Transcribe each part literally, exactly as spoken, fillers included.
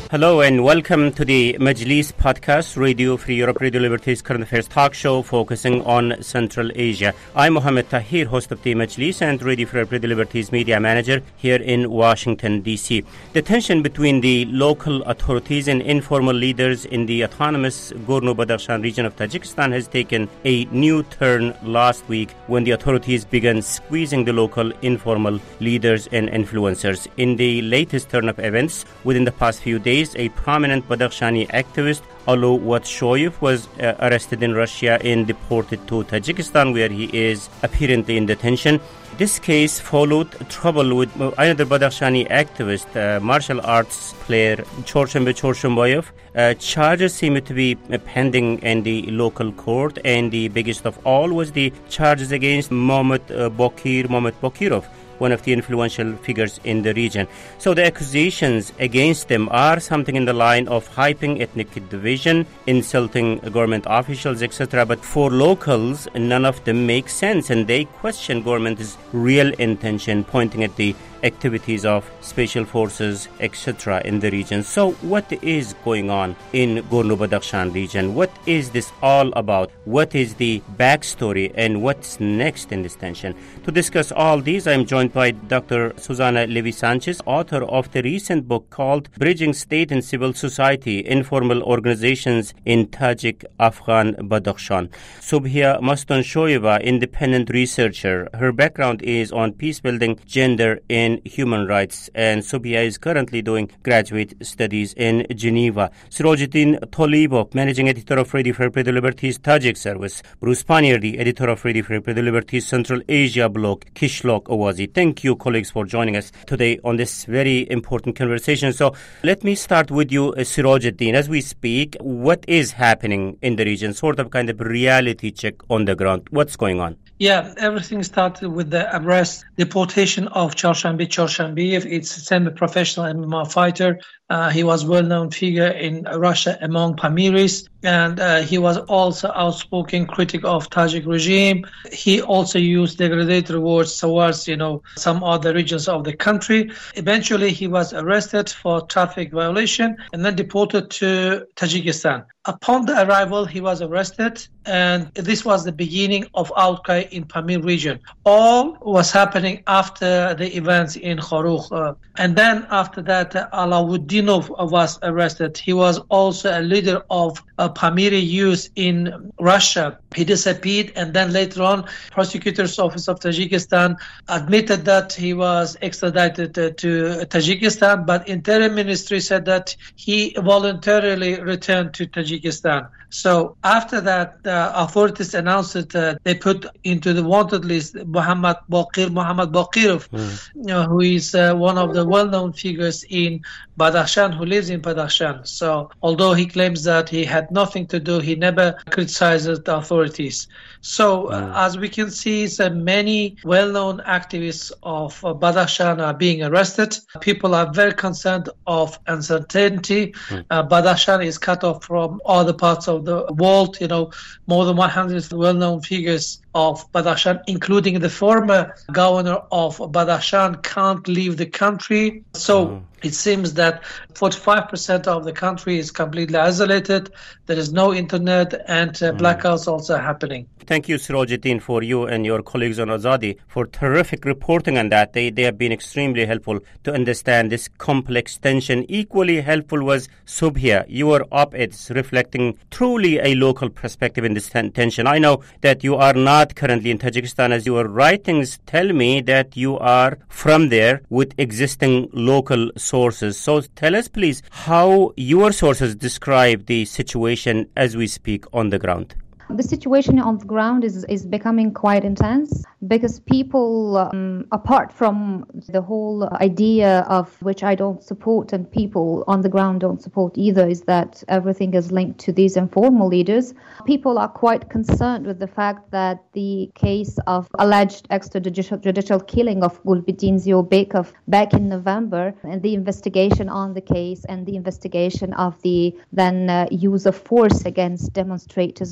Hello and welcome to the Majlis podcast, Radio Free Europe, Radio Liberty's current affairs talk show focusing on Central Asia. I'm Mohammed Tahir, host of the Majlis and Radio Free Europe, Radio Liberty's media manager here in Washington, D C. The tension between the local authorities and informal leaders in the autonomous Gorno-Badakhshan region of Tajikistan has taken a new turn last week when the authorities began squeezing the local informal leaders and influencers. In the latest turn of events within the past few days, a prominent Badakhshani activist, Alo Watshoyev, was uh, arrested in Russia and deported to Tajikistan, where he is apparently in detention. This case followed trouble with another Badakhshani activist, uh, martial arts player Chorshanbe Chorshanboyev. Uh, charges seem to be pending in the local court, and the biggest of all was the charges against Mohammad uh, Bokir, Mohammad Bokirov, one of the influential figures in the region. So the accusations against them are something in the line of hyping ethnic division, insulting government officials, et cetera. But for locals, none of them make sense, and they question government's real intention, pointing at the activities of special forces, et cetera in the region. So what is going on in Gorno-Badakhshan region? What is this all about? What is the backstory and what's next in this tension? To discuss all these, I am joined by Doctor Susana Levy-Sanchez, author of the recent book called Bridging State and Civil Society, Informal Organizations in Tajik Afghan Badakhshan. Subhia Mastanshoyeva, independent researcher. Her background is on peace building, gender, and human rights, and Subhia is currently doing graduate studies in Geneva. Sirojuddin Tolibov, managing editor of Radio Free Radio Liberty's Tajik service. Bruce Pannier, the editor of Radio Free Radio Liberty's Central Asia blog, Kishlok Awazi. Thank you, colleagues, for joining us today on this very important conversation. So let me start with you, Sirojuddin. As we speak, what is happening in the region? Sort of kind of reality check on the ground. What's going on? Yeah, everything started with the arrest, deportation of Chorshanbe Chorshanbeyev. It's a semi-professional M M A fighter. Uh, he was a well-known figure in Russia among Pamiris, and uh, he was also outspoken critic of Tajik regime. He also used degradatory words towards, you know, some other regions of the country. Eventually, he was arrested for traffic violation and then deported to Tajikistan. Upon the arrival, he was arrested, and this was the beginning of outcry in Pamir region. All was happening after the events in Khorugh. Uh, and then after that, uh, Alauddinov was arrested. He was also a leader of uh, Pamiri youth in Russia. He disappeared, and then later on, prosecutor's office of Tajikistan admitted that he was extradited uh, to Tajikistan, but Interior Ministry said that he voluntarily returned to Tajikistan. So after that, the authorities announced that uh, they put into the wanted list Muhammad Bokir, Muhammad Bokirov, mm. you know, who is uh, one of the well-known figures in Badakhshan, who lives in Badakhshan. So although he claims that he had nothing to do, he never criticizes the authorities. So uh, mm. as we can see, so many well-known activists of uh, Badakhshan are being arrested. People are very concerned of uncertainty. Mm. Uh, Badakhshan is cut off from other parts of the world. You know, more than one hundred well-known figures of Badakhshan, including the former governor of Badakhshan, can't leave the country. So mm. it seems that forty-five percent of the country is completely isolated. There is no internet, and uh, mm. blackouts also happening. Thank you, Sirojuddin, for you and your colleagues on Azadi for terrific reporting on that. They, they have been extremely helpful to understand this complex tension. Equally helpful was Subhia, your op-eds reflecting truly a local perspective in this ten- tension. I know that you are not currently in Tajikistan, as your writings tell me that you are from there with existing local sources. So tell us, please, how your sources describe the situation as we speak on the ground. The situation on the ground is, is becoming quite intense because people, um, apart from the whole idea of which I don't support and people on the ground don't support either, is that everything is linked to these informal leaders. People are quite concerned with the fact that the case of alleged extrajudicial judicial killing of Gulbuddin Ziobekov back in November, and the investigation on the case and the investigation of the then uh, use of force against demonstrators, which also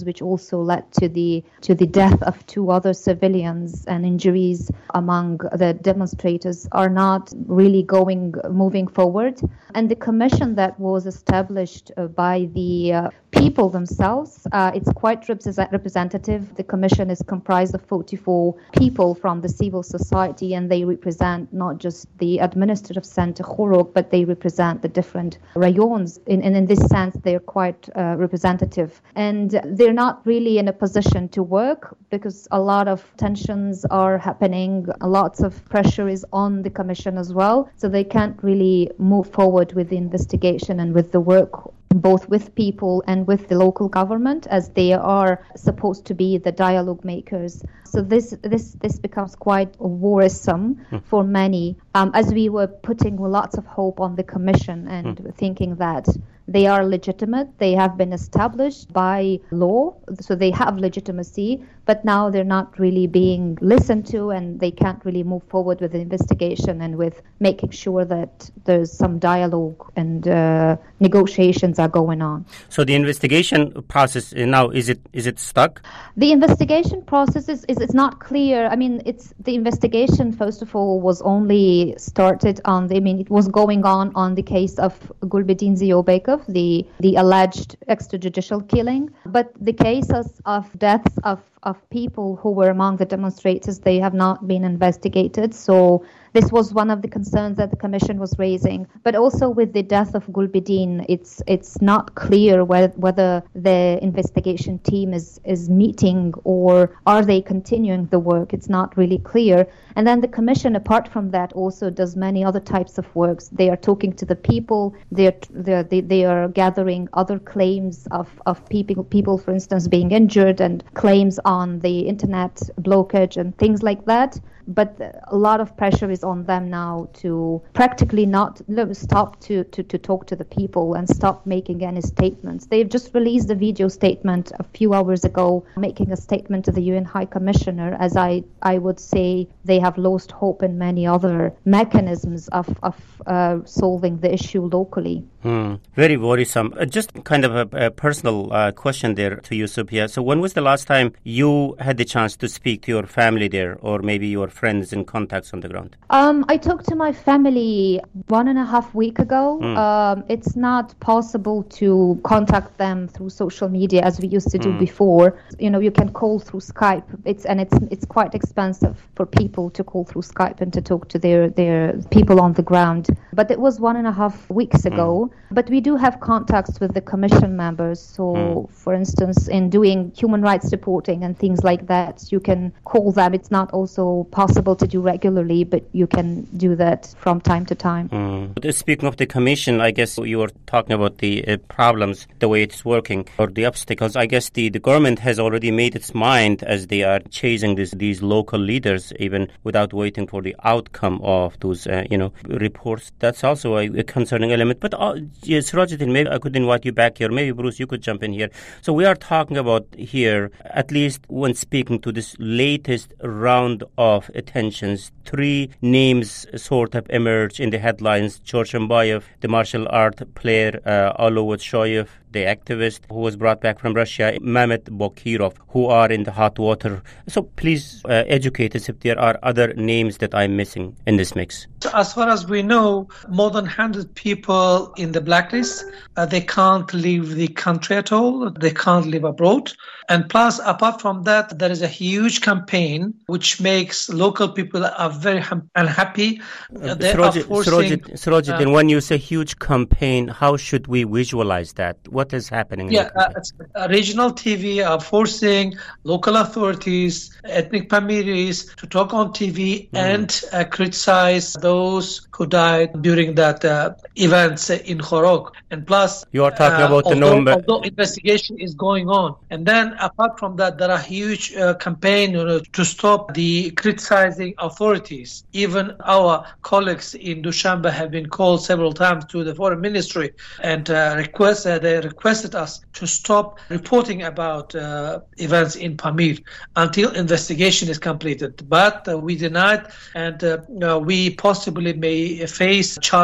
also led to the to the death of two other civilians and injuries among the demonstrators, are not really going moving forward. And the commission that was established uh, by the uh, people themselves, uh, it's quite represent- representative. The commission is comprised of forty-four people from the civil society, and they represent not just the administrative center Khorog, but they represent the different rayons. In, and in this sense, they're quite uh, representative. And they're not really in a position to work because a lot of tensions are happening. Lots of pressure is on the commission as well. So they can't really move forward with the investigation and with the work, both with people and with the local government, as they are supposed to be the dialogue makers. So this this this becomes quite worrisome mm. for many, um, as we were putting lots of hope on the commission and mm. thinking that they are legitimate, they have been established by law, so they have legitimacy, but now they're not really being listened to, and they can't really move forward with the investigation and with making sure that there's some dialogue and uh, negotiations are going on. So the investigation process now, is it is it stuck? The investigation process is, is it's not clear. I mean, it's the investigation, first of all, was only started on the, I mean, it was going on on the case of Gulbuddin Ziaubekov, the the alleged extrajudicial killing. But the cases of deaths of, of people who were among the demonstrators, they have not been investigated. So this was one of the concerns that the commission was raising. But also with the death of Gulbuddin, it's it's not clear whether, whether the investigation team is, is meeting or are they continuing the work. It's not really clear. And then the commission, apart from that, also does many other types of works. They are talking to the people. They are, they they are gathering other claims of, of people, people, for instance, being injured, and claims on the internet blockage and things like that. But a lot of pressure is on them now to practically not stop to, to, to talk to the people and stop making any statements. They've just released a video statement a few hours ago, making a statement to the U N High Commissioner, as I, I would say they have lost hope in many other mechanisms of, of uh, solving the issue locally. Hmm. Very worrisome. Uh, just kind of a, a personal uh, question there to you, Subia. So when was the last time you had the chance to speak to your family there, or maybe your friends and contacts on the ground? Um, I talked to my family one and a half week ago. Mm. Um, it's not possible to contact them through social media as we used to do mm. before. You know, you can call through Skype. It's and it's it's quite expensive for people to call through Skype and to talk to their their people on the ground. But it was one and a half weeks ago. Mm. But we do have contacts with the commission members. So, mm. for instance, in doing human rights reporting and things like that, you can call them. It's not also possible to do regularly, but you can do that from time to time. Mm. Speaking of the commission, I guess you were talking about the uh, problems, the way it's working, or the obstacles. I guess the, the government has already made its mind as they are chasing this, these local leaders, even without waiting for the outcome of those, uh, you know, reports. That's also a, a concerning element. But uh, yes, Sirajuddin, maybe I could invite you back here. Maybe, Bruce, you could jump in here. So we are talking about here, at least when speaking to this latest round of attentions, three names sort of emerge in the headlines: Chorchambayev, the martial art player, uh, Alowat Shoyev, the activist who was brought back from Russia, Mehmet Bokirov, who are in the hot water. So please uh, educate us if there are other names that I'm missing in this mix. So as far as we know, more than one hundred people in the blacklist. Uh, they can't leave the country at all. They can't live abroad. And plus, apart from that, there is a huge campaign which makes local people are very hum- unhappy. Uh, they Siraj, are forcing... Sirajuddin, uh, when you say huge campaign, how should we visualize that? What is happening? Yeah, uh, regional T V are forcing local authorities, ethnic Pamiris, to talk on T V mm. and uh, criticize those who died during that uh, events in Khorog. And plus, you are talking uh, about although, the number. Although investigation is going on, and then apart from that, there are huge uh, campaign you know, to stop the criticizing authorities. Even our colleagues in Dushanbe have been called several times to the foreign ministry and uh, request uh, they requested us to stop reporting about uh, events in Pamir until investigation is completed. But uh, we denied, and uh, uh, we possibly may face charges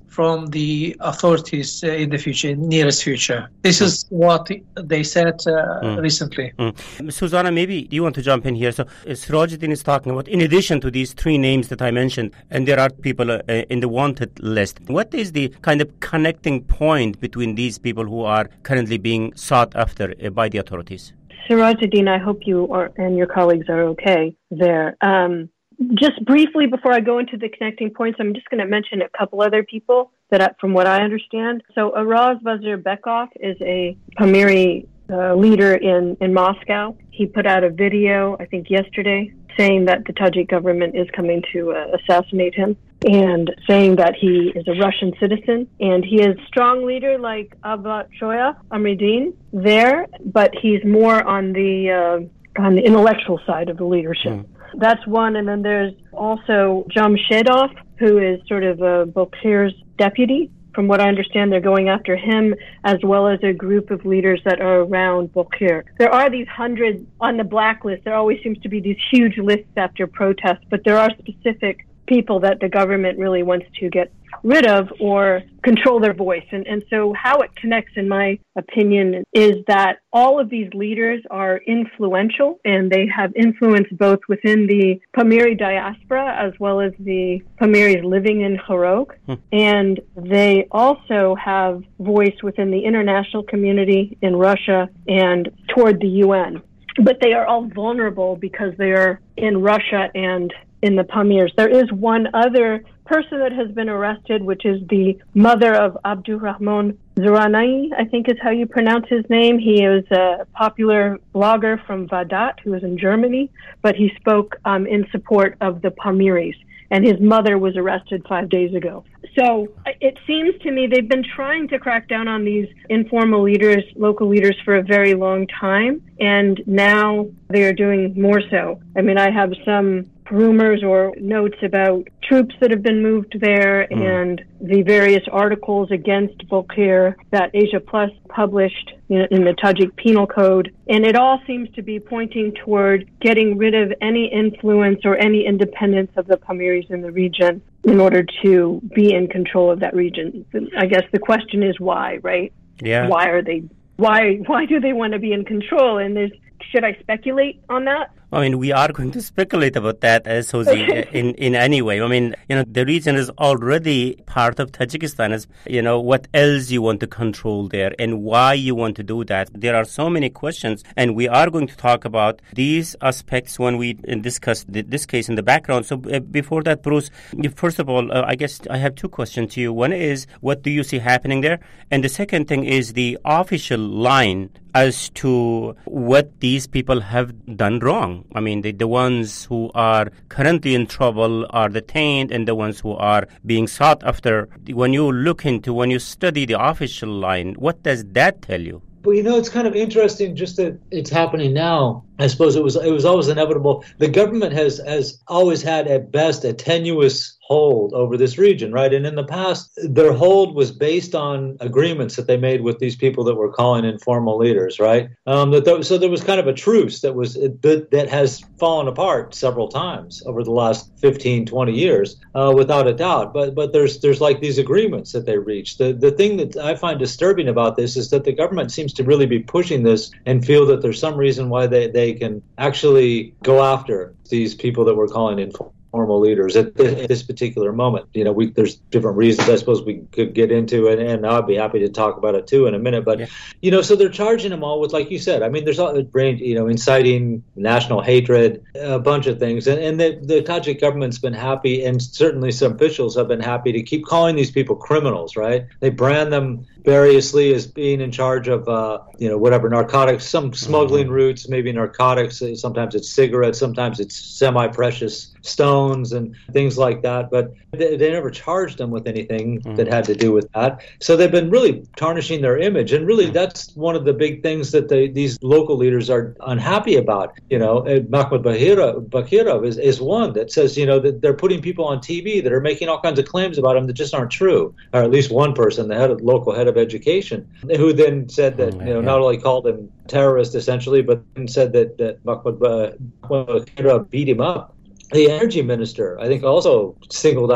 from the authorities uh, in the future, nearest future. This is what they said uh, mm. recently. Mm. Susanna, maybe you want to jump in here. So Sirajuddin is talking about, in addition to these three names that I mentioned, and there are people uh, in the wanted list, what is the kind of connecting point between these people who are currently being sought after uh, by the authorities? Sirajuddin, I hope you are, and your colleagues are okay there. Um, just briefly, before I go into the connecting points, I'm just going to mention a couple other people that, I, from what I understand. So Araz Vazirbekov is a Pamiri uh, leader in, in Moscow. He put out a video, I think yesterday, saying that the Tajik government is coming to uh, assassinate him, and saying that he is a Russian citizen. And he is a strong leader like Abba Shoya Amridin there, but he's more on the uh, on the intellectual side of the leadership. Mm. That's one. And then there's also Jamshedov, who is sort of uh, Bokhir's deputy. From what I understand, they're going after him as well as a group of leaders that are around Bokhir. There are these hundreds on the blacklist. There always seems to be these huge lists after protests, but there are specific people that the government really wants to get rid of or control their voice. And, and so how it connects, in my opinion, is that all of these leaders are influential, and they have influence both within the Pamiri diaspora as well as the Pamiris living in Khorog. Hmm. And they also have voice within the international community in Russia and toward the U N. But they are all vulnerable because they are in Russia and in the Pamirs. There is one other person that has been arrested, which is the mother of Abdurrahman Zoranai, I think is how you pronounce his name. He is a popular blogger from Vadat who is in Germany, but he spoke um, in support of the Pamiris. And his mother was arrested five days ago. So it seems to me they've been trying to crack down on these informal leaders, local leaders, for a very long time. And now they are doing more so. I mean, I have some rumors or notes about troops that have been moved there mm. and the various articles against Bokhir that Asia Plus published in, in the Tajik Penal Code. And it all seems to be pointing toward getting rid of any influence or any independence of the Pamiris in the region in order to be in control of that region. I guess the question is why, right? Yeah. Why are they, why, why do they want to be in control? And there's, should I speculate on that? I mean, we are going to speculate about that, uh, Suzy, in, in any way. I mean, you know, the region is already part of Tajikistan. As, you know, what else you want to control there and why you want to do that? There are so many questions, and we are going to talk about these aspects when we discuss this case in the background. So uh, before that, Bruce, first of all, uh, I guess I have two questions to you. One is, what do you see happening there? And the second thing is the official line as to what these people have done wrong. I mean, the, the ones who are currently in trouble are detained, and the ones who are being sought after. When you look into, when you study the official line, what does that tell you? Well, you know, it's kind of interesting just that it's happening now. I suppose it was it was always inevitable. The government has, has always had, at best, a tenuous hold over this region, right? And in the past, their hold was based on agreements that they made with these people that were calling informal leaders, right? Um, that th- so there was kind of a truce that was that, that has fallen apart several times over the last fifteen, twenty years, uh, without a doubt. But but there's there's like these agreements that they reached. The the thing that I find disturbing about this is that the government seems to really be pushing this and feel that there's some reason why they, they can actually go after these people that we're calling informal formal leaders at this, at this particular moment. You know, we, there's different reasons I suppose we could get into, and, and I'd be happy to talk about it too in a minute. But, yeah. you know, so they're charging them all with, like you said, I mean, there's all range, you know, inciting national hatred, a bunch of things. And, and the, the Tajik government's been happy, and certainly some officials have been happy to keep calling these people criminals, right? They brand them variously as being in charge of, uh, you know, whatever, narcotics, some smuggling mm-hmm. routes, maybe narcotics. Sometimes it's cigarettes, sometimes it's semi-precious stones and things like that. But they, they never charged them with anything mm-hmm. that had to do with that. So they've been really tarnishing their image. And really, that's one of the big things that they, these local leaders are unhappy about. You know, Mahmoud Bakhirov, Bakhirov is, is one that says, you know, that they're putting people on T V that are making all kinds of claims about him that just aren't true. Or at least one person, the head of, local head of education, who then said that, you know, not only called him terrorist essentially, but then said that, that Mahmoud Bakhirov beat him up. The energy minister, I think, also singled out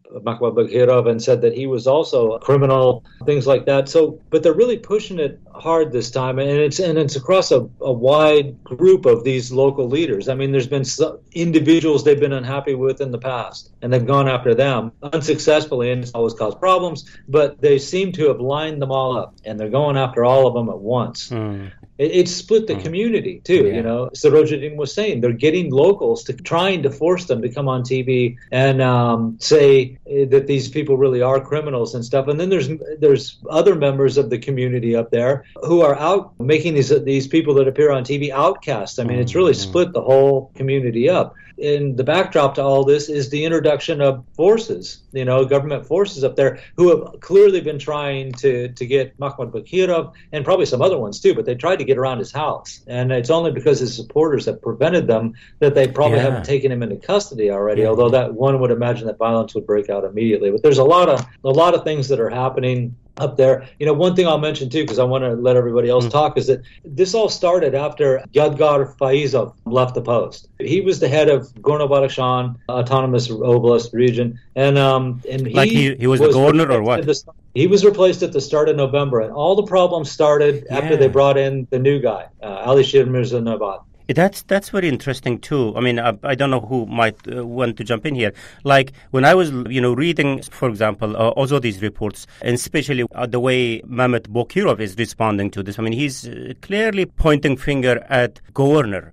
Mahmoud Baghirov and said that he was also a criminal, things like that. So, but they're really pushing it hard this time, and it's and it's across a, a wide group of these local leaders. I mean, there's been some individuals they've been unhappy with in the past, and they've gone after them unsuccessfully, and it's always caused problems, but they seem to have lined them all up, and they're going after all of them at once. Mm. It, it split the mm. community, too, yeah. you know. Sirajuddin was saying they're getting locals to trying to force them to come on T V and um, say that these people really are criminals and stuff. And then there's there's other members of the community up there who are out making these these people that appear on T V outcasts. I mean, mm. it's really split the whole community up. And the backdrop to all this is the introduction of forces, you know, government forces up there who have clearly been trying to, to get Mahmoud Baghirov and probably some other ones too, but they tried to get around his house. And it's only because his supporters have prevented them that they probably yeah. haven't taken him into custody already, yeah. although that one would imagine that violence would break out immediately. But there's a lot of a lot of things that are happening up there. You know, one thing I'll mention too, because I want to let everybody else mm. talk, is that this all started after Yadgar Faizov left the post. He was the head of Gorno-Badakhshan Autonomous Oblast region, and um, and he, like he, he was, was the governor or what? The, he was replaced at the start of November, and all the problems started yeah. after they brought in the new guy, uh, Alisher Mirzanavad. That's that's very interesting too. I mean, I, I don't know who might uh, want to jump in here. Like when I was, you know, reading, for example, uh, also these reports, and especially uh, the way Mehmet Baghirov is responding to this. I mean, he's uh, clearly pointing finger at governor.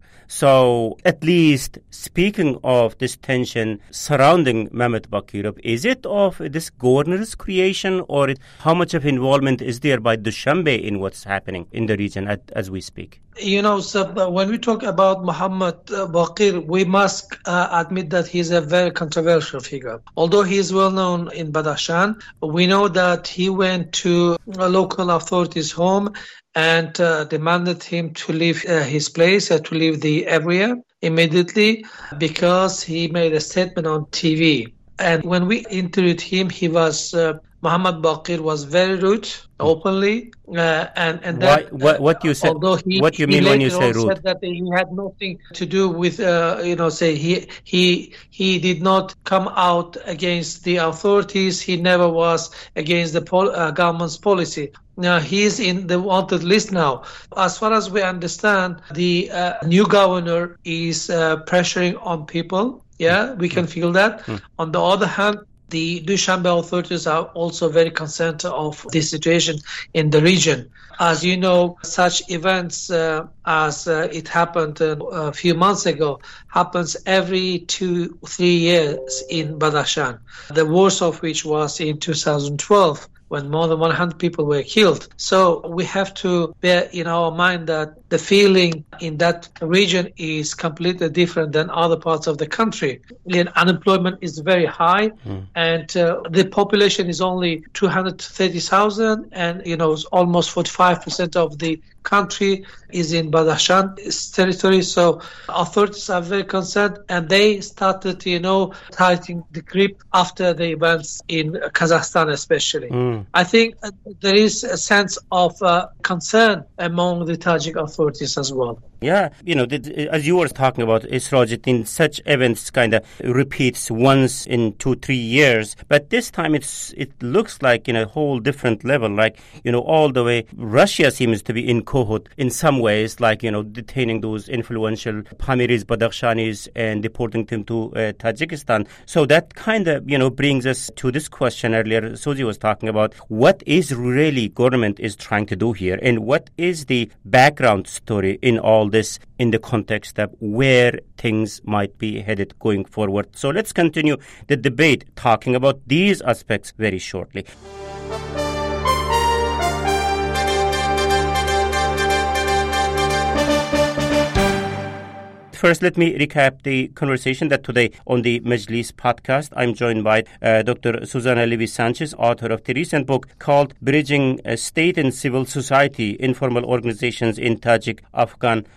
So at least speaking of this tension surrounding Mehmet Baghirov, is it of this governor's creation, or it, how much of involvement is there by Dushanbe in what's happening in the region at, as we speak? You know, so when we talk about Muhammad Baqir, we must uh, admit that he's a very controversial figure. Although he is well known in Badakhshan, we know that he went to a local authorities' home and uh, demanded him to leave uh, his place, uh, to leave the area immediately, because he made a statement on T V. And when we interviewed him, he was uh, Muhammad Baqir was very rude, openly, uh, and and that. Why, what, what you said? Although he, what you mean when you say rude? Said that he had nothing to do with, uh, you know, say he he he did not come out against the authorities. He never was against the pol- uh, government's policy. Now he's in the wanted list now. As far as we understand, the uh, new governor is uh, pressuring on people. Yeah, we can feel that. Mm. On the other hand, the Dushanbe authorities are also very concerned of the situation in the region. As you know, such events uh, as uh, it happened uh, a few months ago happens every two, three years in Badakhshan. The worst of which was in two thousand twelve. When more than one hundred people were killed. So we have to bear in our mind that the feeling in that region is completely different than other parts of the country. And unemployment is very high, mm. and uh, the population is only two hundred thirty thousand, and you know almost forty-five percent of the country is in Badakhshan territory. So authorities are very concerned, and they started, you know, tightening the grip after the events in Kazakhstan, especially. Mm. I think uh, there is a sense of uh, concern among the Tajik authorities as well. Yeah, you know, the, as you were talking about, Sirajuddin, such events kind of repeats once in two, three years. But this time it's it looks like in a whole different level, like, you know, all the way. Russia seems to be in cahoots in some ways, like, you know, detaining those influential Pamiris, Badakhshanis and deporting them to uh, Tajikistan. So that kind of, you know, brings us to this question earlier. Suzy was talking about what is really government is trying to do here, and what is the background story in all this in the context of where things might be headed going forward. So let's continue the debate talking about these aspects very shortly. First, let me recap the conversation that today on the Majlis podcast, I'm joined by uh, Doctor Susana Levy-Sanchez, author of the recent book called Bridging uh, State and Civil Society, Informal Organizations in Tajik Afghan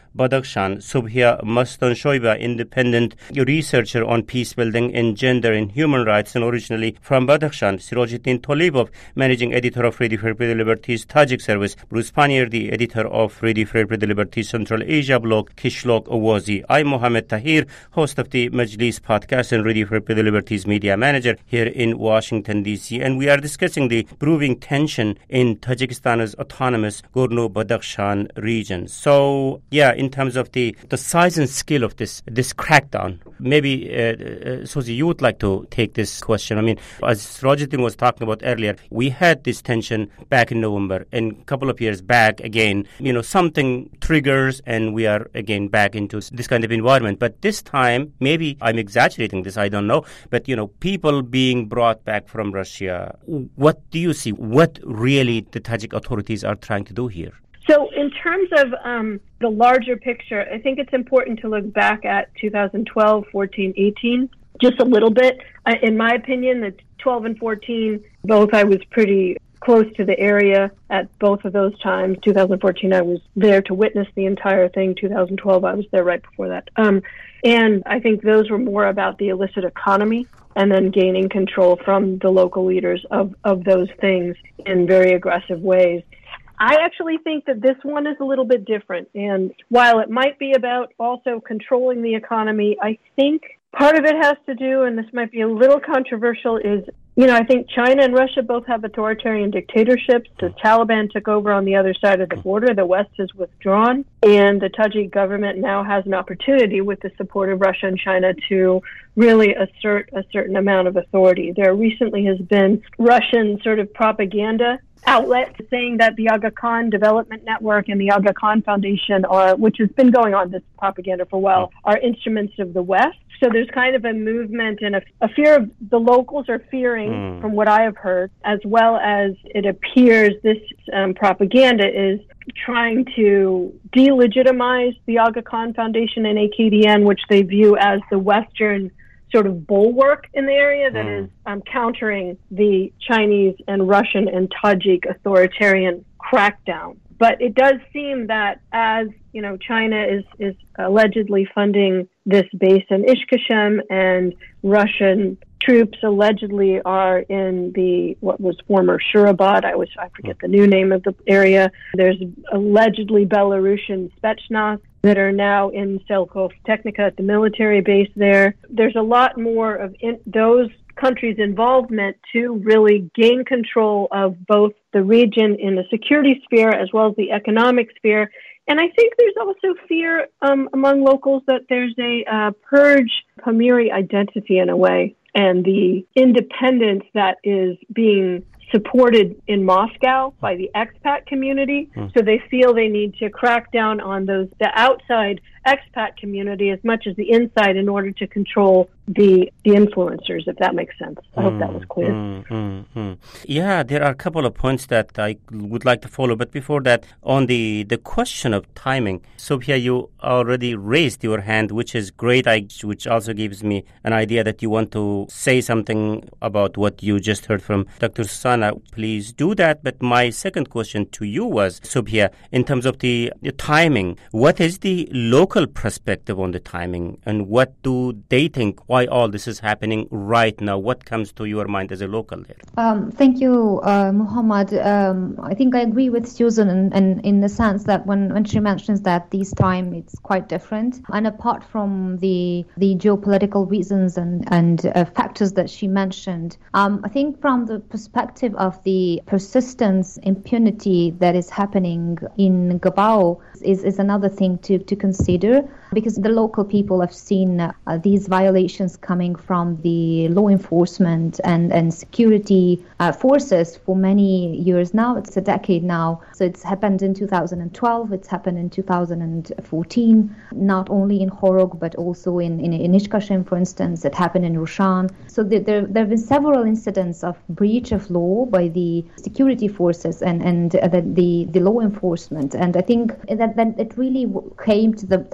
Badakhshan. Subhia Mastanshoiba, independent researcher on peace building in gender and human rights, and originally from Badakhshan. Sirojuddin Tolibov, managing editor of Radio Free Liberties Tajik service. Bruce Panier, the editor of Radio Free Liberties Central Asia blog Kishlok Awazi. I'm Mohammed Tahir, host of the Majlis podcast and Radio Free Liberties media manager here in Washington, D C, and we are discussing the brewing tension in Tajikistan's autonomous Gorno-Badakhshan region. So, yeah, in terms of the, the size and scale of this this crackdown, maybe, uh, uh, Susie, you would like to take this question. I mean, as Sirojuddin was talking about earlier, we had this tension back in November, and a couple of years back, again, you know, something triggers, and we are again back into this kind of environment. But this time, maybe I'm exaggerating this, I don't know, but, you know, people being brought back from Russia, what do you see? What really the Tajik authorities are trying to do here? So in terms of um, the larger picture, I think it's important to look back at two thousand twelve, fourteen, eighteen, just a little bit. Uh, in my opinion, the twelve and fourteen, both I was pretty close to the area at both of those times. two thousand fourteen, I was there to witness the entire thing. two thousand twelve, I was there right before that. Um, and I think those were more about the illicit economy and then gaining control from the local leaders of, of those things in very aggressive ways. I actually think that this one is a little bit different. And while it might be about also controlling the economy, I think part of it has to do, and this might be a little controversial, is, you know, I think China and Russia both have authoritarian dictatorships. The Taliban took over on the other side of the border. The West has withdrawn. And the Tajik government now has an opportunity with the support of Russia and China to really assert a certain amount of authority. There recently has been Russian sort of propaganda outlets saying that the Aga Khan Development Network and the Aga Khan Foundation are, which has been going on, this propaganda for a while, are instruments of the West. So there's kind of a movement and a, a fear of the locals are fearing, mm. from what I have heard, as well as it appears this um, propaganda is trying to delegitimize the Aga Khan Foundation and A K D N, which they view as the Western sort of bulwark in the area that mm. is um, countering the Chinese and Russian and Tajik authoritarian crackdown. But it does seem that as, you know, China is, is allegedly funding this base in Ishkashim, and Russian troops allegedly are in the, what was former Shurabad, I was, I forget the new name of the area. There's allegedly Belarusian Spetsnaz that are now in Selkov Technica at the military base there. There's a lot more of in, those countries' involvement to really gain control of both the region in the security sphere as well as the economic sphere. And I think there's also fear um, among locals that there's a uh, purge Pamiri identity in a way, and the independence that is being supported in Moscow by the expat community. Mm. So they feel they need to crack down on those, the outside expat community as much as the inside in order to control the the influencers, if that makes sense. I mm, hope that was clear. Mm, mm, mm. Yeah, there are a couple of points that I would like to follow. But before that, on the, the question of timing, Subhia, you already raised your hand, which is great, I, which also gives me an idea that you want to say something about what you just heard from Doctor Susana. Please do that. But my second question to you was, Subhia, in terms of the, the timing, what is the local perspective on the timing, and what do they think, why all this is happening right now? What comes to your mind as a local there? Um, thank you, uh, Muhammad. Um, I think I agree with Susan in, in, in the sense that when, when she mentions that this time it's quite different. And apart from the the geopolitical reasons and, and uh, factors that she mentioned, um, I think from the perspective of the persistence, impunity that is happening in Gabao is, is another thing to, to consider, because the local people have seen uh, these violations coming from the law enforcement and, and security uh, forces for many years now. It's a decade now. So it's happened in two thousand twelve, it's happened in two thousand fourteen, not only in Horog, but also in, in, in Ishkashim, for instance. It happened in Rushan. So there, there, there have been several incidents of breach of law by the security forces and, and uh, the, the, the law enforcement. And I think that, that it really came to the, to the, to the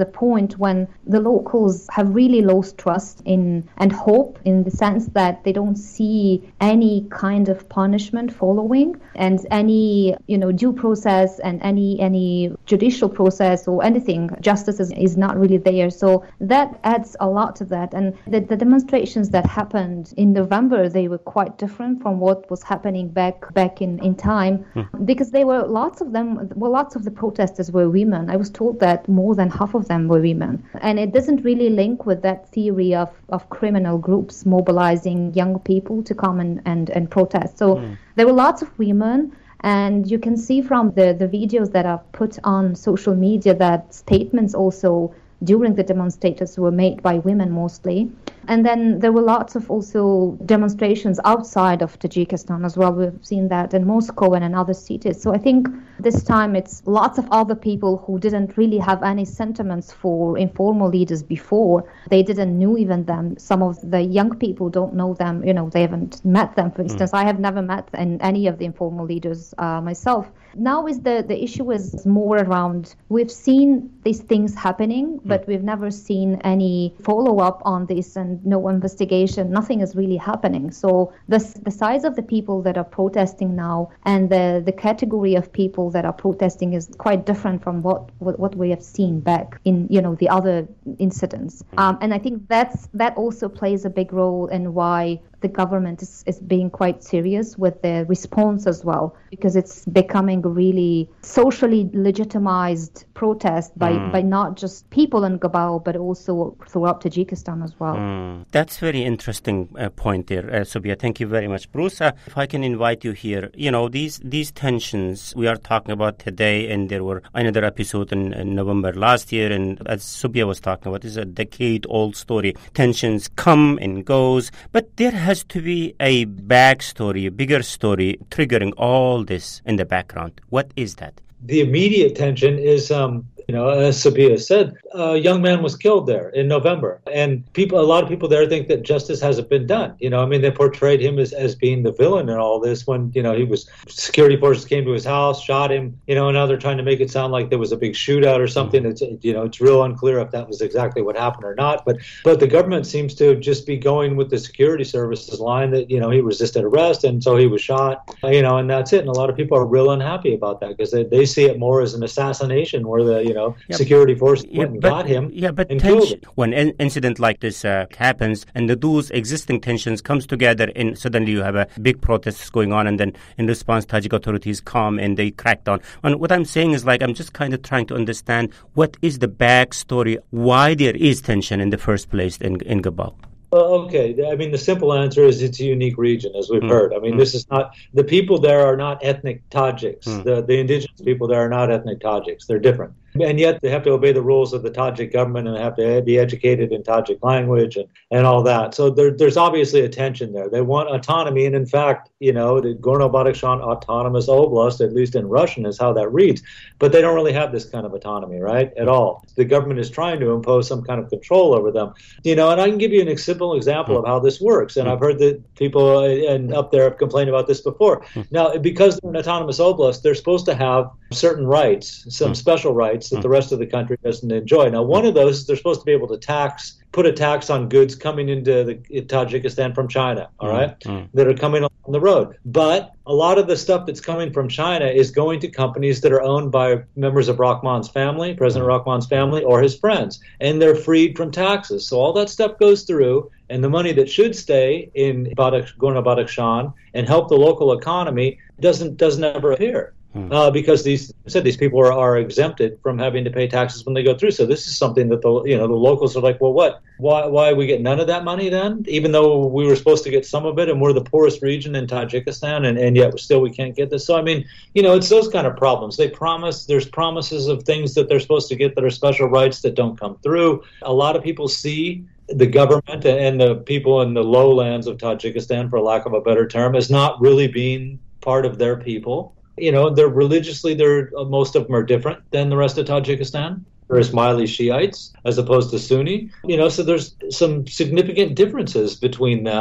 the point when the locals have really lost trust in and hope, in the sense that they don't see any kind of punishment following, and any, you know, due process and any any judicial process or anything, justice is, is not really there. So that adds a lot to that. And the, the demonstrations that happened in November, they were quite different from what was happening back back in, in time, mm. because they were lots of them, well, lots of the protesters were women. I was told that more than half of them were women. And it doesn't really link with that theory of, of criminal groups mobilizing young people to come and, and, and protest. So mm. there were lots of women. And you can see from the, the videos that are put on social media that statements also during the demonstrations were made by women mostly. And then there were lots of also demonstrations outside of Tajikistan as well. We've seen that in Moscow and in other cities. So I think this time it's lots of other people who didn't really have any sentiments for informal leaders before. They didn't know even them. Some of the young people don't know them. You know, they haven't met them, for instance. Mm. I have never met any of the informal leaders uh, myself. Now is the, the issue is more around, we've seen these things happening, but mm. we've never seen any follow-up on this and no investigation. Nothing is really happening. So the the size of the people that are protesting now and the, the category of people that are protesting is quite different from what, what, what we have seen back in, you know, the other incidents. Um, and I think that's that also plays a big role in why the government is, is being quite serious with the response as well, because it's becoming a really socially legitimized protest by, mm. by not just people in Gabao, but also throughout Tajikistan as well. Mm. That's very interesting uh, point there, uh, Subia. Thank you very much. Bruce, uh, if I can invite you here, you know, these these tensions we are talking about today, and there were another episode in, in November last year, and as Subia was talking about, it's a decade-old story. Tensions come and goes, but there has to be a backstory, a bigger story triggering all this in the background. What is that? The immediate tension is, um, you know, as Subia said, a young man was killed there in November. And people, a lot of people there think that justice hasn't been done. You know, I mean, they portrayed him as, as being the villain in all this when, you know, he was, security forces came to his house, shot him, you know, and now they're trying to make it sound like there was a big shootout or something. It's, you know, it's real unclear if that was exactly what happened or not. But, but the government seems to just be going with the security services line that, you know, he resisted arrest and so he was shot, you know, and that's it. And a lot of people are real unhappy about that because they, they see it more as an assassination where the, you know, yeah, security forces yeah, went and but, got him yeah, but and tension, killed him. When an incident like this uh, happens and the, those existing tensions comes together and suddenly you have a big protests going on, and then in response Tajik authorities come and they crack down. And what I'm saying is, like, I'm just kind of trying to understand what is the backstory, why there is tension in the first place in, in Gabao. Well, okay. I mean, the simple answer is it's a unique region, as we've mm. heard. I mean, mm. this is not, the people there are not ethnic Tajiks. Mm. The, the indigenous people there are not ethnic Tajiks. They're different. And yet they have to obey the rules of the Tajik government and have to be educated in Tajik language and, and all that. So there, there's obviously a tension there. They want autonomy. And in fact, you know, the Gorno-Badakhshan Autonomous Oblast, at least in Russian, is how that reads. But they don't really have this kind of autonomy, right, at all. The government is trying to impose some kind of control over them. You know, and I can give you an simple example of how this works. And I've heard that people and up there have complained about this before. Now, because they're an autonomous oblast, they're supposed to have certain rights, some special rights that the rest of the country doesn't enjoy. Now, one of those is they're supposed to be able to tax, put a tax on goods coming into the, Tajikistan from China, all right, mm-hmm. that are coming on the road. But a lot of the stuff that's coming from China is going to companies that are owned by members of Rahman's family, President Rahman's family, or his friends, and they're freed from taxes. So all that stuff goes through, and the money that should stay in Gorno-Badakhshan and help the local economy doesn't doesn't ever appear. Uh, because these I said these people are, are exempted from having to pay taxes when they go through. So this is something that the you know the locals are like, well, what? Why why we get none of that money then? Even though we were supposed to get some of it, and we're the poorest region in Tajikistan, and, and yet still we can't get this. So I mean, you know, it's those kind of problems. They promise there's promises of things that they're supposed to get that are special rights that don't come through. A lot of people see the government and the people in the lowlands of Tajikistan, for lack of a better term, as not really being part of their people. You know, they're religiously, they're most of them are different than the rest of Tajikistan. They're Ismaili Shiites as opposed to Sunni. You know, so there's some significant differences between them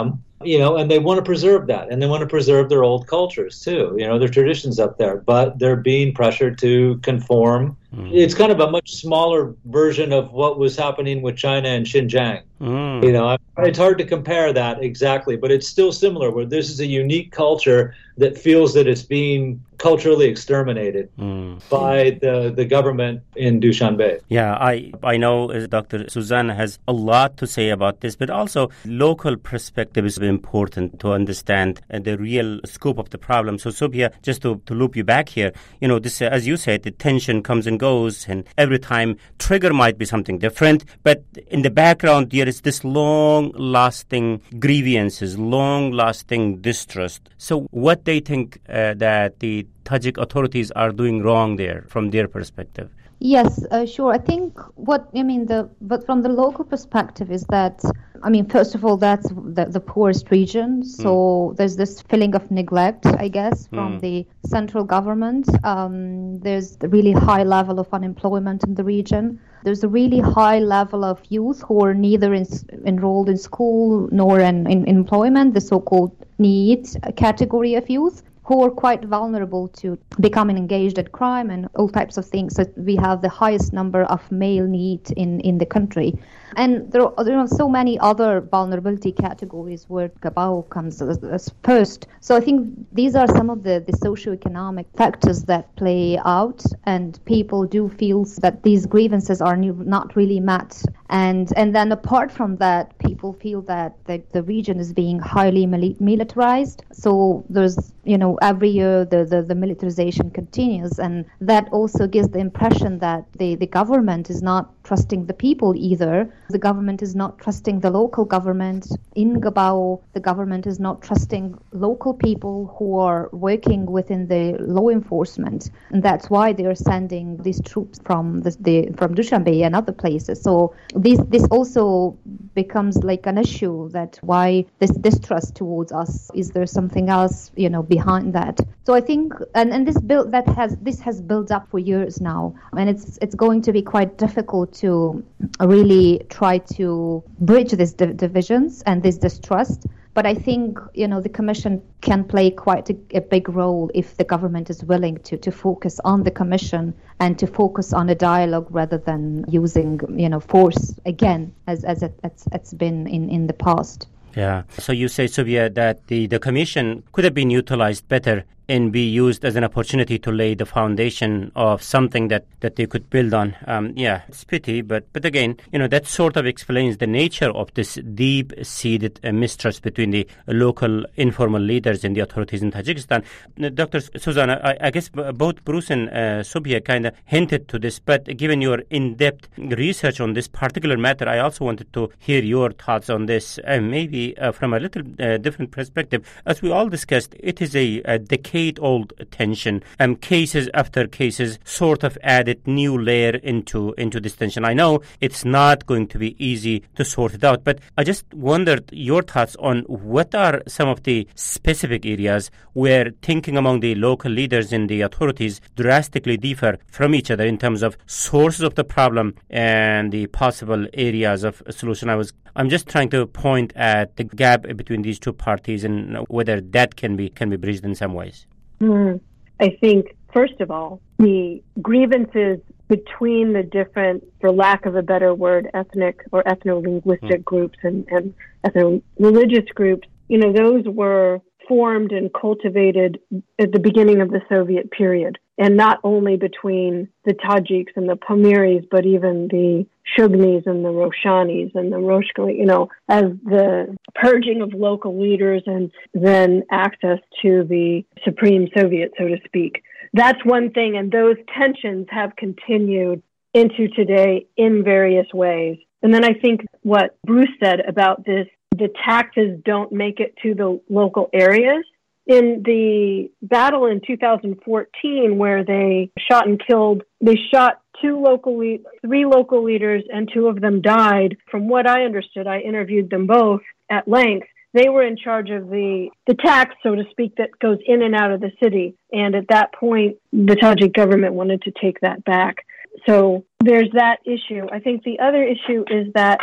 you know, and they want to preserve that, and they want to preserve their old cultures too, you know, their traditions up there, but they're being pressured to conform. Mm. It's kind of a much smaller version of what was happening with China and Xinjiang. Mm. You know, it's hard to compare that exactly, but it's still similar, where this is a unique culture that feels that it's being culturally exterminated mm. by the, the government in Dushanbe. Yeah, I, I know uh, Doctor Susanna has a lot to say about this, but also local perspective is important to understand uh, the real scope of the problem. So, Subia, just to, to loop you back here, you know, this, uh, as you said, the tension comes and goes, and every time trigger might be something different, but in the background there is this long-lasting grievances, long-lasting distrust. So what they think uh, that the Tajik authorities are doing wrong there from their perspective? Yes, uh, sure. I think what, I mean, the but from the local perspective is that, I mean, first of all, that's the, the poorest region. So mm. there's this feeling of neglect, I guess, from mm. the central government. Um, there's a really high level of unemployment in the region. There's a really high level of youth who are neither in, enrolled in school nor in, in employment, the so-called NEET category of youth, who are quite vulnerable to becoming engaged in crime and all types of things. So we have the highest number of male NEET in, in the country. And there are, there are so many other vulnerability categories where Gabao comes as, as first. So I think these are some of the, the socioeconomic factors that play out, and people do feel that these grievances are not really met. And and then apart from that, people feel that the, the region is being highly militarized. So there's, you know, every year the, the, the militarization continues, and that also gives the impression that the, the government is not trusting the people either. The government is not trusting the local government. In Gabao, the government is not trusting local people who are working within the law enforcement, and that's why they are sending these troops from the, the from Dushanbe and other places. So this this also becomes like an issue, that why this distrust towards us. Is there something else, you know, behind that? So I think, and, and this build that has this has built up for years now, and it's it's going to be quite difficult to really try to bridge these div- divisions and this distrust. But I think, you know, the Commission can play quite a, a big role if the government is willing to, to focus on the Commission and to focus on a dialogue rather than using, you know, force again, as as it, it's, it's been in, in the past. Yeah. So you say, Subia, that the, the Commission could have been utilized better and be used as an opportunity to lay the foundation of something that, that they could build on. Um, yeah, it's pity, but but again, you know, that sort of explains the nature of this deep-seated uh, mistrust between the local informal leaders and the authorities in Tajikistan. Uh, Doctor Susanna, I, I guess both Bruce and uh, Subia kind of hinted to this, but given your in-depth research on this particular matter, I also wanted to hear your thoughts on this, uh, maybe uh, from a little uh, different perspective. As we all discussed, it is a, a decade old tension, and cases after cases sort of added new layer into into this tension. I know it's not going to be easy to sort it out, but I just wondered your thoughts on what are some of the specific areas where thinking among the local leaders and the authorities drastically differ from each other in terms of sources of the problem and the possible areas of solution. I was I'm just trying to point at the gap between these two parties and whether that can be can be bridged in some ways. Mm, I think, first of all, the grievances between the different, for lack of a better word, ethnic or ethno-linguistic mm. groups and, and ethno-religious groups, you know, those were formed and cultivated at the beginning of the Soviet period. And not only between the Tajiks and the Pamiris, but even the Shugnis and the Roshanis and the Roshkali, you know, as the purging of local leaders and then access to the Supreme Soviet, so to speak. That's one thing, and those tensions have continued into today in various ways. And then I think what Bruce said about this, the taxes don't make it to the local areas. In the battle in two thousand fourteen, where they shot and killed, they shot two local, le- three local leaders, and two of them died. From what I understood, I interviewed them both at length. They were in charge of the, the tax, so to speak, that goes in and out of the city. And at that point, the Tajik government wanted to take that back. So there's that issue. I think the other issue is that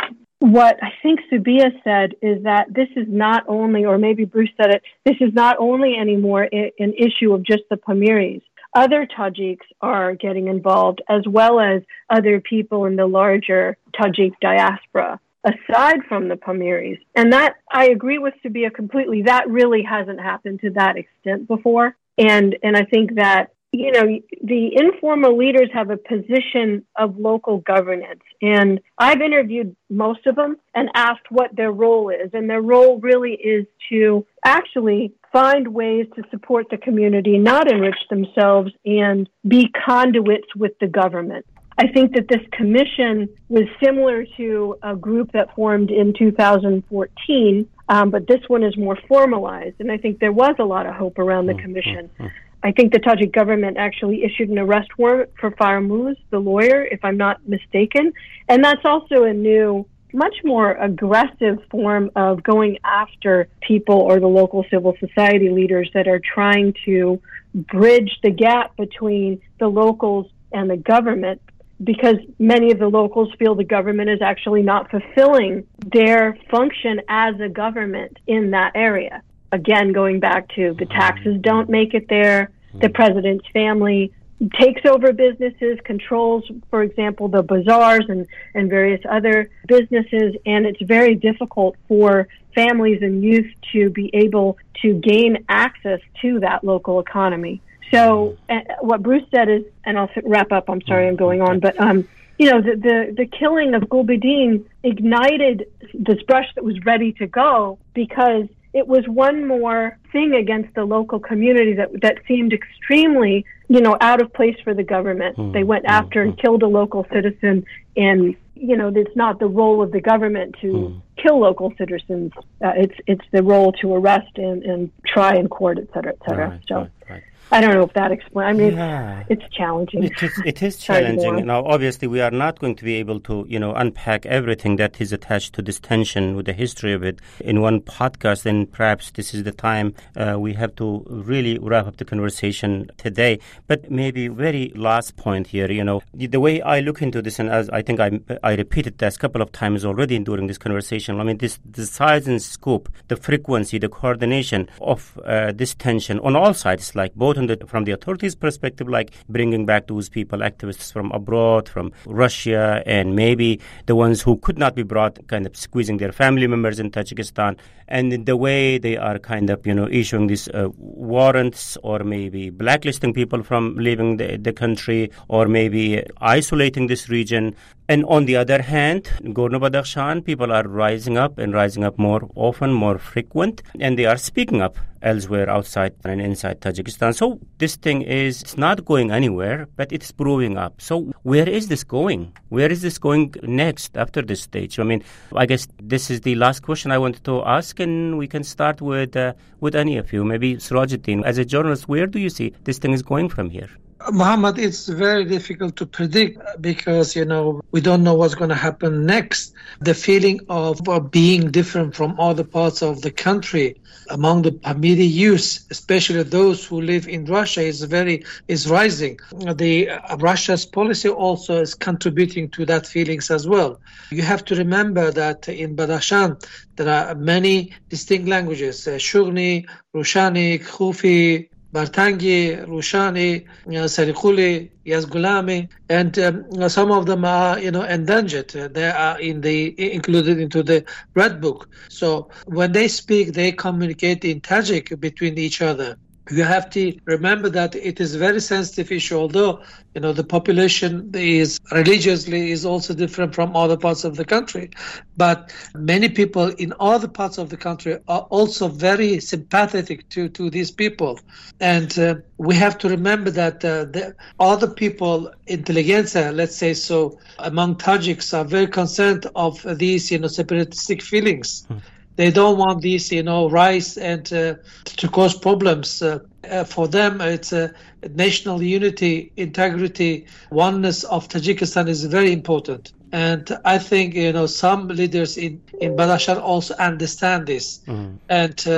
what I think Subia said is that this is not only, or maybe Bruce said it, this is not only anymore an issue of just the Pamiris. Other Tajiks are getting involved, as well as other people in the larger Tajik diaspora, aside from the Pamiris. And that, I agree with Subia completely, that really hasn't happened to that extent before. And and I think that, you know, the informal leaders have a position of local governance. And I've interviewed most of them and asked what their role is. And their role really is to actually find ways to support the community, not enrich themselves, and be conduits with the government. I think that this commission was similar to a group that formed in two thousand fourteen, um, but this one is more formalized. And I think there was a lot of hope around the commission. I think the Tajik government actually issued an arrest warrant for Farmuz, the lawyer, if I'm not mistaken. And that's also a new, much more aggressive form of going after people or the local civil society leaders that are trying to bridge the gap between the locals and the government, because many of the locals feel the government is actually not fulfilling their function as a government in that area. Again, going back to the taxes don't make it there, the president's family takes over businesses, controls, for example, the bazaars and, and various other businesses, and it's very difficult for families and youth to be able to gain access to that local economy. So uh, what Bruce said is, and I'll wrap up, I'm sorry I'm going on, but um, you know, the, the, the killing of Gulbuddin ignited this brush that was ready to go, because it was one more thing against the local community that that seemed extremely, you know, out of place for the government. Mm, they went mm, after mm. and killed a local citizen, and, you know, it's not the role of the government to mm. kill local citizens. Uh, it's it's the role to arrest and, and try in court, et cetera, et cetera. Right, so. right, right. I don't know if that explains. I mean, yeah. it's, it's challenging. It is, it is challenging. Now, obviously, we are not going to be able to, you know, unpack everything that is attached to this tension with the history of it in one podcast. And perhaps this is the time uh, we have to really wrap up the conversation today. But maybe very last point here, you know, the, the way I look into this, and as I think I I repeated this a couple of times already during this conversation. I mean, this the size and scope, the frequency, the coordination of uh, this tension on all sides, like both on the, from the authorities' perspective, like bringing back those people, activists from abroad, from Russia, and maybe the ones who could not be brought, kind of squeezing their family members in Tajikistan, and the way they are kind of, you know, issuing these uh, warrants, or maybe blacklisting people from leaving the, the country, or maybe isolating this region. And on the other hand, in Gorno-Badakhshan, people are rising up and rising up more often, more frequent, and they are speaking up elsewhere outside and inside Tajikistan. So this thing is, it's not going anywhere, but it's brewing up. So where is this going? Where is this going next after this stage? I mean, I guess this is the last question I wanted to ask, and we can start with uh, with any of you. Maybe Sirajuddin, as a journalist, where do you see this thing is going from here? Muhammad, it's very difficult to predict because, you know, we don't know what's going to happen next. The feeling of uh, being different from other parts of the country among the Pamiri youth, especially those who live in Russia, is very is rising. The uh, Russia's policy also is contributing to that feelings as well. You have to remember that in Badakhshan there are many distinct languages: uh, Shughni, Rushani, Khufi, Bartangi, Rushani, Sarikuli, Yazgulami, and um, some of them are, you know, endangered. They are in the included into the Red Book. So when they speak, they communicate in Tajik between each other. You have to remember that it is a very sensitive issue, although, you know, the population is religiously is also different from other parts of the country. But many people in other parts of the country are also very sympathetic to, to these people. And uh, we have to remember that uh, the other people, intelligentsia, let's say so, among Tajiks are very concerned of these, you know, separatistic feelings. Hmm. They don't want these, you know, rise and uh, to cause problems. Uh, uh, for them, it's uh, national unity, integrity, oneness of Tajikistan is very important. And I think, you know, some leaders in, in Badakhshan also understand this. Mm-hmm. And um,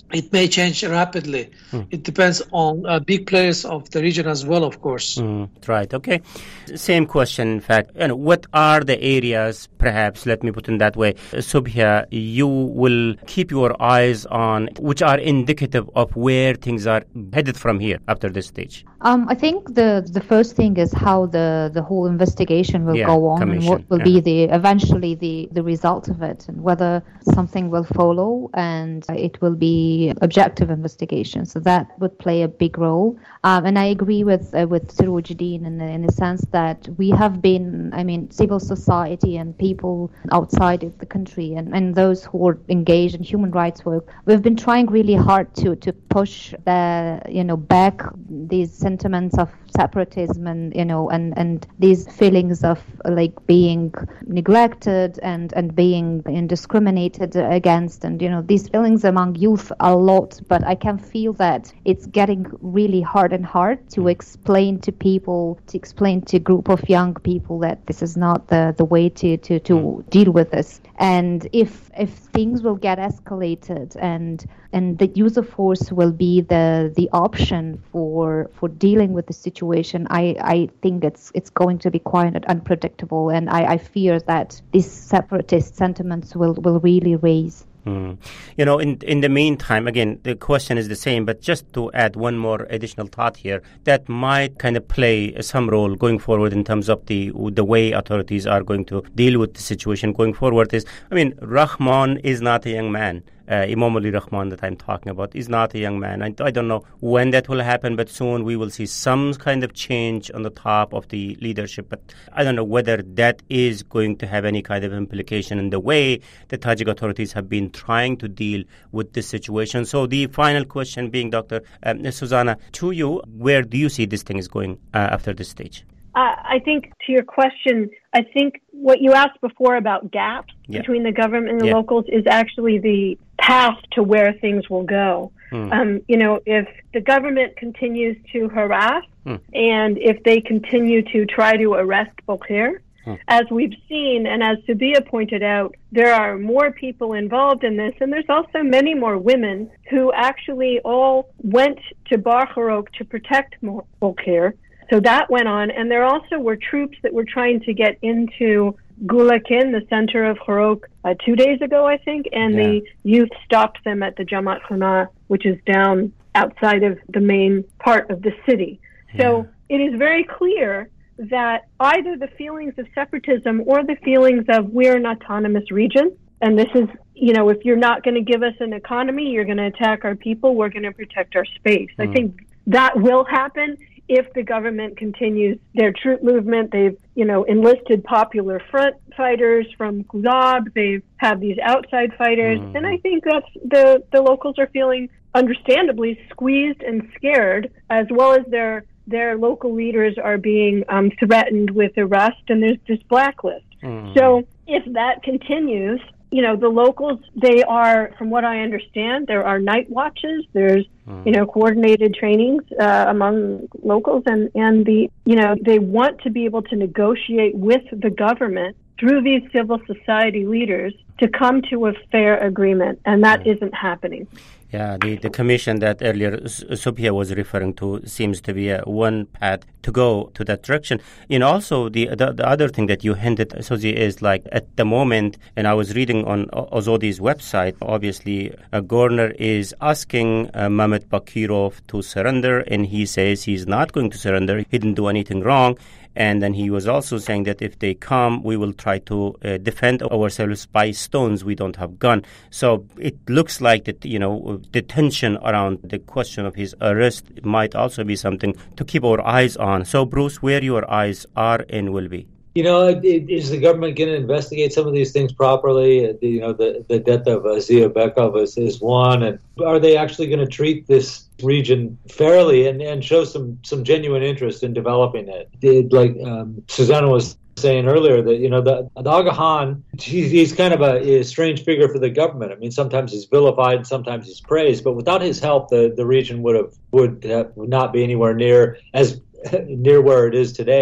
it may change rapidly. Mm. It depends on uh, big players of the region as well, of course. Mm, right. Okay. Same question. In fact, you know, what are the areas? Perhaps let me put it that way. Subhiya, you will keep your eyes on, which are indicative of where things are headed from here after this stage. Um, I think the the first thing is how the, the whole investigation will yeah, go on commission. and what will yeah. be the eventually the, the result of it, and whether something will follow and it will be objective investigation. So that would play a big role. Um, and I agree with uh, with Sirojideen in the, in the sense that we have been, I mean, civil society and people outside of the country and, and those who are engaged in human rights work, we've been trying really hard to to push the you know back these sentiments of separatism and you know and and these feelings of like being neglected and and being discriminated against, and you know these feelings among youth a lot. But I can feel that it's getting really hard and hard to explain to people, to explain to a group of young people that this is not the the way to to to deal with this. And if if things will get escalated and and the use of force will be the the option for for dealing with the situation, I, I think it's it's going to be quite unpredictable, and I, I fear that these separatist sentiments will, will really raise. Mm. You know, in in the meantime, again, the question is the same, but just to add one more additional thought here, that might kind of play some role going forward in terms of the the way authorities are going to deal with the situation going forward is, I mean, Rahman is not a young man. Uh, Imam Ali Rahman that I'm talking about is not a young man. I, I don't know when that will happen, but soon we will see some kind of change on the top of the leadership. But I don't know whether that is going to have any kind of implication in the way the Tajik authorities have been trying to deal with this situation. So the final question being, Doctor Um, Susanna, to you, where do you see this thing is going uh, after this stage? Uh, I think to your question, I think what you asked before about gaps yeah. between the government and the yeah. locals is actually the path to where things will go. Mm. Um, you know, if the government continues to harass mm. and if they continue to try to arrest Bokir, mm. as we've seen, and as Subhiya pointed out, there are more people involved in this, and there's also many more women who actually all went to Bar Khorok to protect Bokir. So that went on, and there also were troops that were trying to get into Gulakin, the center of Khorok, uh, two days ago, I think, and yeah. the youth stopped them at the Jamaat Khana, which is down outside of the main part of the city. So yeah. it is very clear that either the feelings of separatism or the feelings of we're an autonomous region, and this is, you know, if you're not going to give us an economy, you're going to attack our people, we're going to protect our space. Mm. I think that will happen if the government continues their troop movement. They've, you know, enlisted popular front fighters from Gulab. They have these outside fighters. Mm-hmm. And I think that's the, the locals are feeling understandably squeezed and scared, as well as their their local leaders are being um, threatened with arrest, and there's this blacklist. Mm-hmm. So if that continues, you know, the locals, they are, from what I understand, there are night watches. There's, mm. you know, coordinated trainings uh, among locals. And, and the, you know, they want to be able to negotiate with the government through these civil society leaders to come to a fair agreement. And that mm. isn't happening. Yeah, the, the commission that earlier Subhiya was referring to seems to be a one path to go to that direction. And also the, the the other thing that you hinted, Suzy, is like at the moment, and I was reading on Azadi's website, obviously a governor is asking uh, Mehmet Bakirov to surrender, and he says he's not going to surrender. He didn't do anything wrong. And then he was also saying that if they come, we will try to uh, defend ourselves by stones. We don't have gun. So it looks like that, you know, the tension around the question of his arrest might also be something to keep our eyes on. So, Bruce, where your eyes are and will be? You know, is the government going to investigate some of these things properly? You know, the, the death of Azia Bekov is, is one. And are they actually going to treat this region fairly and, and show some, some genuine interest in developing it? it like um, Susanna was saying earlier, that, you know, the, the Aga Khan, he's, he's kind of a, a strange figure for the government. I mean, sometimes he's vilified, sometimes he's praised. But without his help, the, the region would have would have not be anywhere near as near where it is today.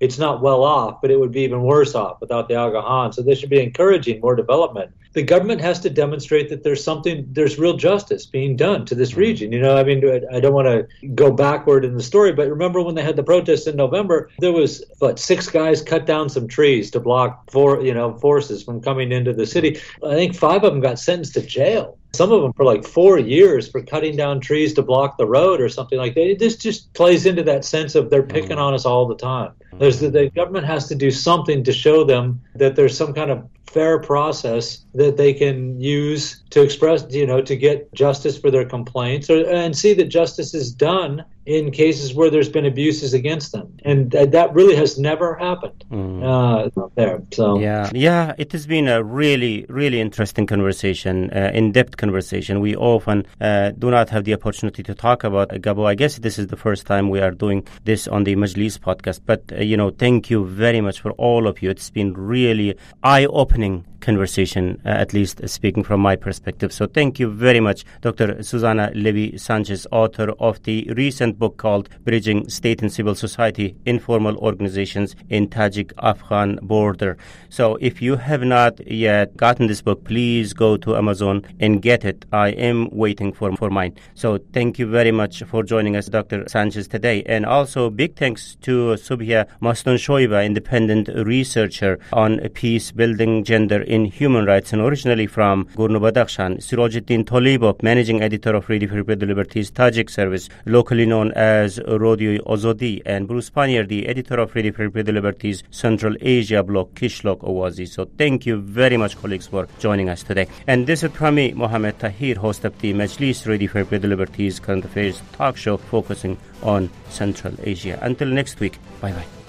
it's not well off, but it would be even worse off without the Agahan. So they should be encouraging more development. The government has to demonstrate that there's something, there's real justice being done to this region. You know, I mean, I don't want to go backward in the story, but remember when they had the protests in November, there was, what, six guys cut down some trees to block four, you know, forces from coming into the city. I think five of them got sentenced to jail. Some of them for like four years for cutting down trees to block the road or something like that. This just plays into that sense of they're picking on us all the time. There's the, the government has to do something to show them that there's some kind of fair process that they can use to express, you know, to get justice for their complaints, or, and see that justice is done in cases where there's been abuses against them. And th- that really has never happened mm. uh, there. So yeah, yeah, it has been a really, really interesting conversation, uh, in-depth conversation. We often uh, do not have the opportunity to talk about Gabon. I guess this is the first time we are doing this on the Majlis podcast. But, uh, you know, thank you very much for all of you. It's been really eye-opening conversation, uh, at least uh, speaking from my perspective. So thank you very much, Doctor Susana Levy Sanchez, author of the recent book called Bridging State and Civil Society Informal Organizations in Tajik-Afghan Border. So if you have not yet gotten this book, please go to Amazon and get it. I am waiting for, for mine. So thank you very much for joining us, Doctor Sanchez, today. And also big thanks to Subhia Mastanshoeva, independent researcher on peace building, gender in human rights, and originally from Gorno-Badakhshan. Sirajuddin Tolibov, managing editor of Radio Free Bridge Liberties Tajik service, locally known as Radio Azadi, and Bruce Panier, the editor of Radio Free Bridge Liberties Central Asia blog, Kishlok Awazi. So thank you very much, colleagues, for joining us today. And this is from me, Mohammed Tahir, host of the Majlis Radio Free Bridge Liberties Current Affairs talk show focusing on Central Asia. Until next week, bye-bye.